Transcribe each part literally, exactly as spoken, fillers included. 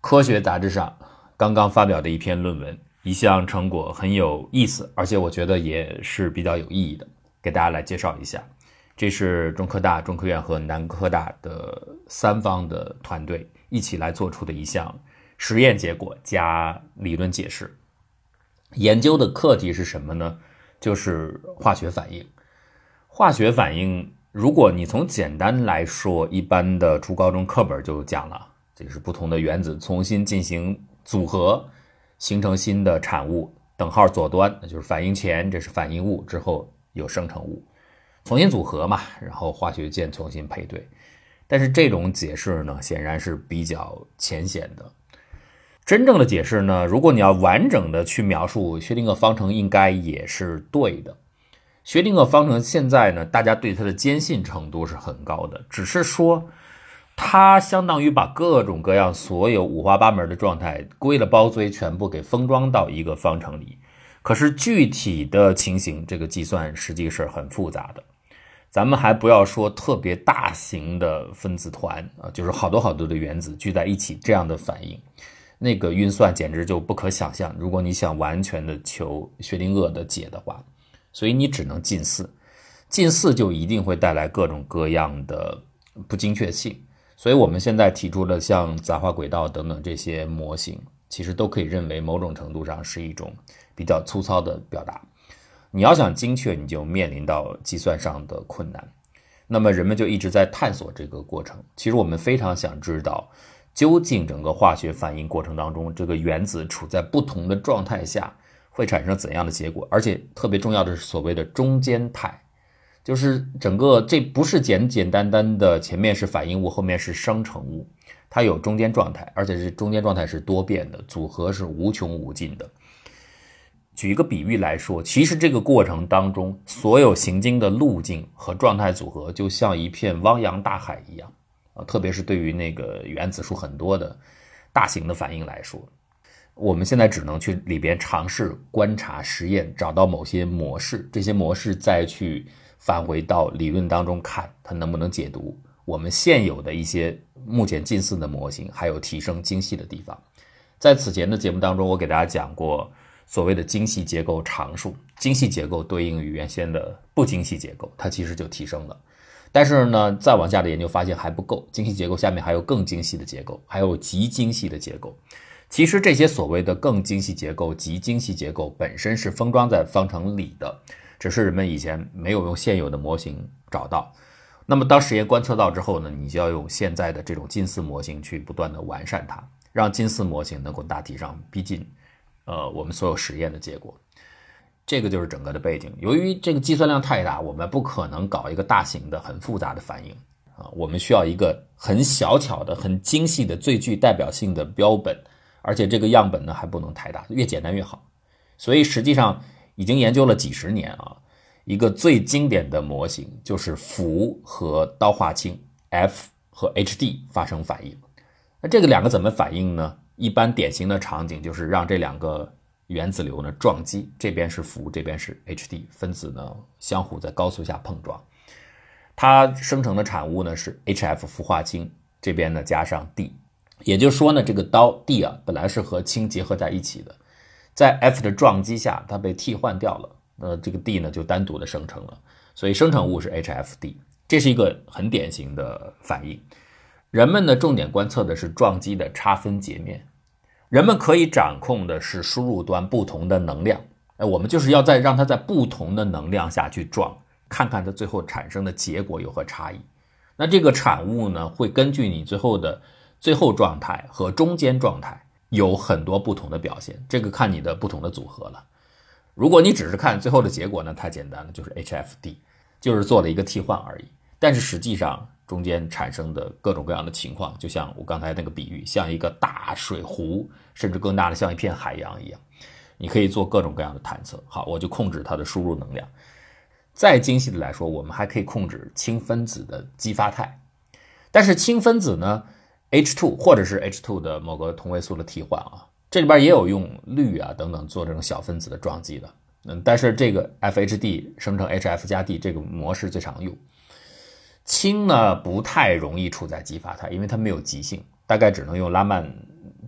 科学杂志上刚刚发表的一篇论文，一项成果很有意思，而且我觉得也是比较有意义的，给大家来介绍一下。这是中科大、中科院和南科大的三方的团队一起来做出的一项实验结果加理论解释。研究的课题是什么呢？就是化学反应。化学反应，如果你从简单来说，一般的初高中课本就讲了，这是不同的原子重新进行组合，形成新的产物，等号左端那就是反应前，这是反应物，之后有生成物，重新组合嘛，然后化学键重新配对。但是这种解释呢，显然是比较浅显的。真正的解释呢，如果你要完整的去描述薛定谔方程，应该也是对的。薛定谔方程现在呢，大家对它的坚信程度是很高的，只是说它相当于把各种各样所有五花八门的状态归了包堆，全部给封装到一个方程里。可是具体的情形，这个计算实际是很复杂的。咱们还不要说特别大型的分子团啊，就是好多好多的原子聚在一起这样的反应，那个运算简直就不可想象，如果你想完全的求薛定谔的解的话，所以你只能近似，近似就一定会带来各种各样的不精确性。所以我们现在提出的像杂化轨道等等这些模型，其实都可以认为某种程度上是一种比较粗糙的表达。你要想精确，你就面临到计算上的困难。那么人们就一直在探索这个过程。其实我们非常想知道，究竟整个化学反应过程当中，这个原子处在不同的状态下会产生怎样的结果，而且特别重要的是所谓的中间态，就是整个这不是简简单单的前面是反应物，后面是生成物，它有中间状态，而且是中间状态是多变的，组合是无穷无尽的。举一个比喻来说，其实这个过程当中，所有行经的路径和状态组合就像一片汪洋大海一样，特别是对于那个原子数很多的大型的反应来说，我们现在只能去里边尝试观察实验，找到某些模式，这些模式再去返回到理论当中看它能不能解读我们现有的一些目前近似的模型，还有提升精细的地方。在此前的节目当中，我给大家讲过所谓的精细结构常数，精细结构对应于原先的不精细结构，它其实就提升了。但是呢，再往下的研究发现还不够，精细结构下面还有更精细的结构，还有极精细的结构。其实这些所谓的更精细结构、极精细结构本身是封装在方程里的，只是人们以前没有用现有的模型找到。那么当实验观测到之后呢，你就要用现在的这种近似模型去不断的完善它，让近似模型能够大体上逼近呃我们所有实验的结果。这个就是整个的背景。由于这个计算量太大，我们不可能搞一个大型的很复杂的反应啊，我们需要一个很小巧的、很精细的、最具代表性的标本，而且这个样本呢还不能太大，越简单越好。所以实际上已经研究了几十年啊，一个最经典的模型就是氟和刀化氢 F 和 H D 发生反应。那这个两个怎么反应呢？一般典型的场景就是让这两个原子流呢撞击，这边是氟，这边是 H D， 分子呢相互在高速下碰撞，它生成的产物呢是 H F 氟化氢，这边呢加上 D， 也就是说呢，这个刀 D 啊本来是和氢结合在一起的，在 F 的撞击下它被替换掉了，那这个 D 呢就单独的生成了，所以生成物是 H F D， 这是一个很典型的反应。人们呢重点观测的是撞击的差分截面，人们可以掌控的是输入端不同的能量，我们就是要再让它在不同的能量下去撞，看看它最后产生的结果有何差异。那这个产物呢，会根据你最后的最后状态和中间状态有很多不同的表现，这个看你的不同的组合了。如果你只是看最后的结果呢，太简单了，就是 H F D， 就是做了一个替换而已。但是实际上中间产生的各种各样的情况，就像我刚才那个比喻，像一个大水壶，甚至更大的像一片海洋一样，你可以做各种各样的探测。好，我就控制它的输入能量。再精细的来说，我们还可以控制氢分子的激发态。但是氢分子呢 H 二 或者是 H 二 的某个同位素的替换啊，这里边也有用氯啊等等做这种小分子的撞击的。嗯，但是这个 F H D 生成 H F 加 D 这个模式最常用。氢呢不太容易处在激发态，因为它没有极性，大概只能用拉曼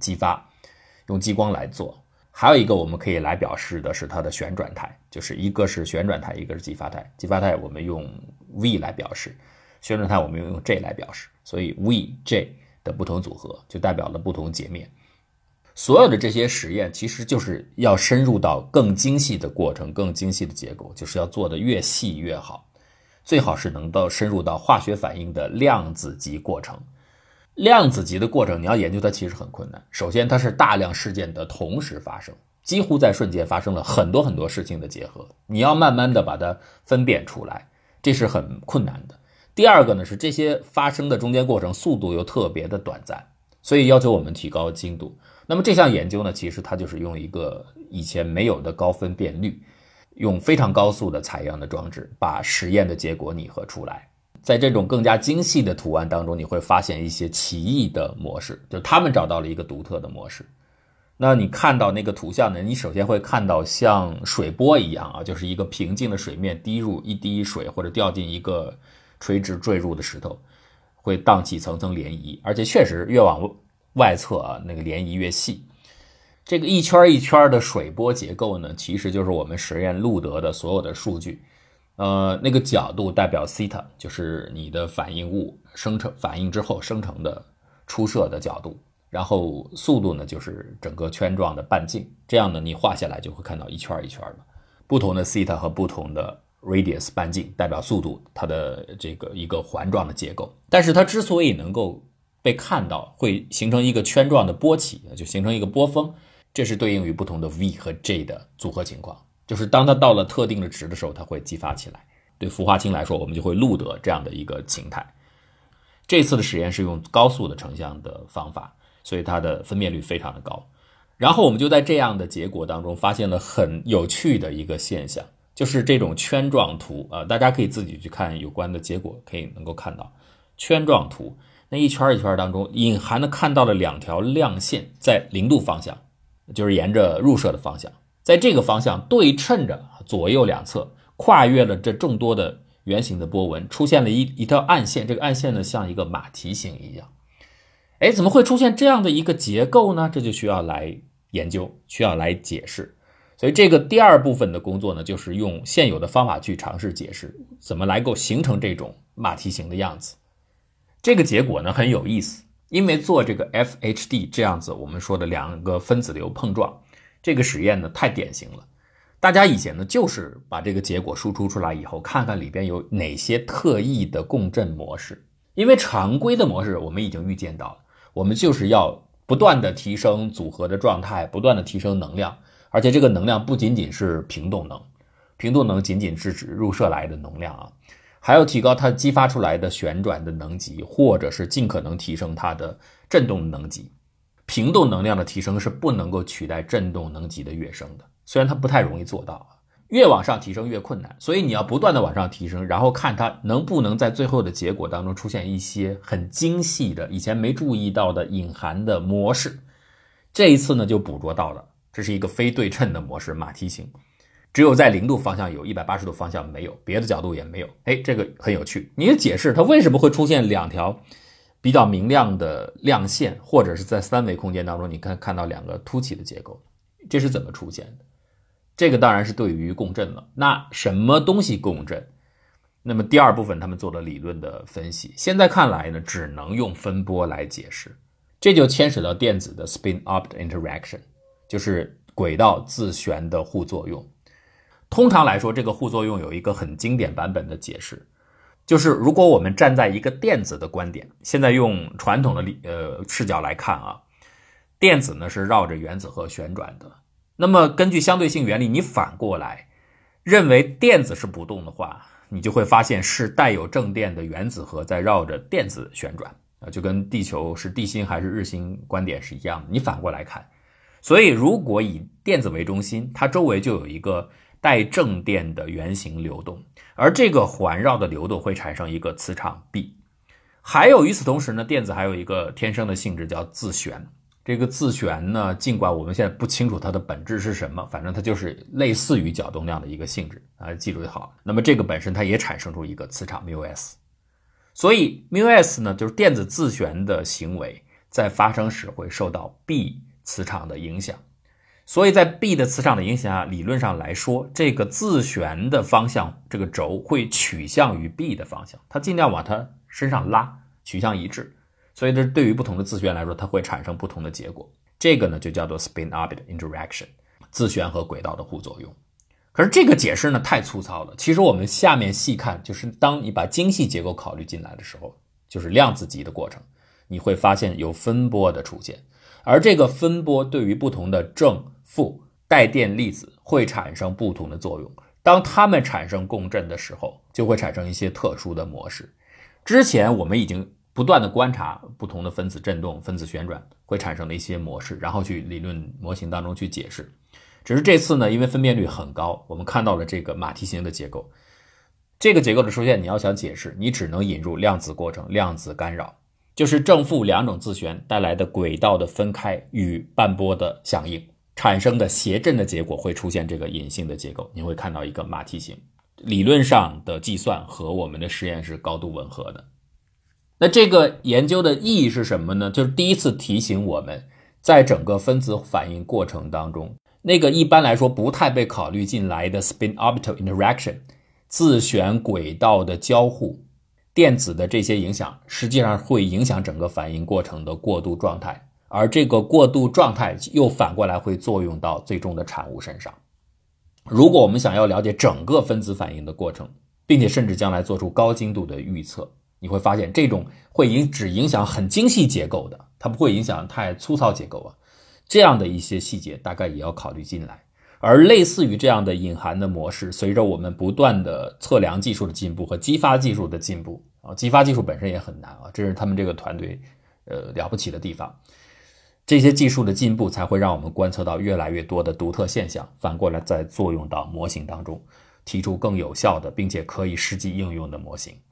激发，用激光来做。还有一个我们可以来表示的是它的旋转态，就是一个是旋转态，一个是激发态。激发态我们用 V 来表示，旋转态我们用 J 来表示，所以 V、J 的不同组合就代表了不同截面。所有的这些实验其实就是要深入到更精细的过程，更精细的结构，就是要做得越细越好，最好是能到深入到化学反应的量子级过程。量子级的过程你要研究它其实很困难，首先它是大量事件的同时发生，几乎在瞬间发生了很多很多事情的结合，你要慢慢的把它分辨出来，这是很困难的。第二个呢是这些发生的中间过程速度又特别的短暂，所以要求我们提高精度。那么这项研究呢，其实它就是用一个以前没有的高分辨率，用非常高速的采样的装置把实验的结果拟合出来。在这种更加精细的图案当中，你会发现一些奇异的模式，就他们找到了一个独特的模式。那你看到那个图像呢，你首先会看到像水波一样啊，就是一个平静的水面滴入一滴水，或者掉进一个垂直坠入的石头，会荡起层层涟漪，而且确实越往外侧啊，那个涟漪越细。这个一圈一圈的水波结构呢，其实就是我们实验录得的所有的数据。呃，那个角度代表西塔，就是你的反应物生成反应之后生成的出射的角度，然后速度呢就是整个圈状的半径，这样呢你画下来就会看到一圈一圈的不同的西塔和不同的 radius 半径代表速度，它的这个一个环状的结构。但是它之所以能够被看到，会形成一个圈状的波起，就形成一个波峰，这是对应于不同的 V 和 J 的组合情况，就是当它到了特定的值的时候，它会激发起来。对氟化氢来说，我们就会录得这样的一个形态。这次的实验是用高速的成像的方法，所以它的分辨率非常的高。然后我们就在这样的结果当中发现了很有趣的一个现象，就是这种圈状图啊、呃，大家可以自己去看有关的结果，可以能够看到圈状图那一圈一圈当中隐含的看到了两条亮线在零度方向，就是沿着入射的方向，在这个方向对称着左右两侧，跨越了这众多的圆形的波纹，出现了一一条暗线，这个暗线呢像一个马蹄形一样。哎，怎么会出现这样的一个结构呢？这就需要来研究，需要来解释。所以这个第二部分的工作呢，就是用现有的方法去尝试解释怎么来够形成这种马蹄形的样子。这个结果呢很有意思，因为做这个 F H D 这样子我们说的两个分子流碰撞，这个实验呢太典型了。大家以前呢就是把这个结果输出出来以后，看看里边有哪些特异的共振模式。因为常规的模式我们已经预见到了，我们就是要不断的提升组合的状态，不断的提升能量，而且这个能量不仅仅是平动能，平动能仅仅是指入射来的能量啊，还要提高它激发出来的旋转的能级，或者是尽可能提升它的振动能级。平动能量的提升是不能够取代振动能级的跃升的，虽然它不太容易做到，越往上提升越困难，所以你要不断的往上提升，然后看它能不能在最后的结果当中出现一些很精细的以前没注意到的隐含的模式。这一次呢就捕捉到了，这是一个非对称的模式，马蹄形，只有在零度方向有，一百八十度方向没有，别的角度也没有。哎，这个很有趣，你也解释它为什么会出现两条比较明亮的亮线，或者是在三维空间当中你看看到两个凸起的结构，这是怎么出现的？这个当然是对于共振了。那什么东西共振？那么第二部分他们做了理论的分析，现在看来呢只能用分波来解释，这就牵扯到电子的 spin-orbit interaction， 就是轨道自旋的互作用。通常来说，这个互作用有一个很经典版本的解释，就是如果我们站在一个电子的观点，现在用传统的呃视角来看啊，电子呢是绕着原子核旋转的。那么根据相对性原理，你反过来认为电子是不动的话，你就会发现是带有正电的原子核在绕着电子旋转，就跟地球是地心还是日心观点是一样的，你反过来看。所以如果以电子为中心，它周围就有一个带正电的圆形流动，而这个环绕的流动会产生一个磁场 B。 还有与此同时呢，电子还有一个天生的性质叫自旋。这个自旋呢，尽管我们现在不清楚它的本质是什么，反正它就是类似于角动量的一个性质啊，记住就好。那么这个本身它也产生出一个磁场 μs， 所以 μs 呢就是电子自旋的行为在发生时会受到 B 磁场的影响。所以在 B 的磁场的影响下，理论上来说，这个自旋的方向，这个轴会取向于 B 的方向，它尽量往它身上拉，取向一致。所以这对于不同的自旋来说，它会产生不同的结果。这个呢就叫做 spin-orbit interaction， 自旋和轨道的互作用。可是这个解释呢太粗糙了，其实我们下面细看，就是当你把精细结构考虑进来的时候，就是量子级的过程，你会发现有分波的出现。而这个分波对于不同的正负带电粒子会产生不同的作用，当它们产生共振的时候，就会产生一些特殊的模式。之前我们已经不断的观察不同的分子振动、分子旋转会产生的一些模式，然后去理论模型当中去解释。只是这次呢，因为分辨率很高，我们看到了这个马蹄形的结构。这个结构的出现，你要想解释，你只能引入量子过程、量子干扰，就是正负两种自旋带来的轨道的分开与半波的响应产生的谐振的结果，会出现这个隐性的结构，你会看到一个马蹄形。理论上的计算和我们的实验是高度吻合的。那这个研究的意义是什么呢？就是第一次提醒我们，在整个分子反应过程当中，那个一般来说不太被考虑进来的 spin-orbital interaction， 自旋轨道的交互，电子的这些影响实际上会影响整个反应过程的过渡状态，而这个过渡状态又反过来会作用到最终的产物身上。如果我们想要了解整个分子反应的过程，并且甚至将来做出高精度的预测，你会发现这种会影只影响很精细结构的，它不会影响太粗糙结构啊，这样的一些细节大概也要考虑进来。而类似于这样的隐含的模式，随着我们不断的测量技术的进步和激发技术的进步啊，激发技术本身也很难啊，这是他们这个团队呃了不起的地方。这些技术的进步才会让我们观测到越来越多的独特现象，反过来再作用到模型当中，提出更有效的并且可以实际应用的模型。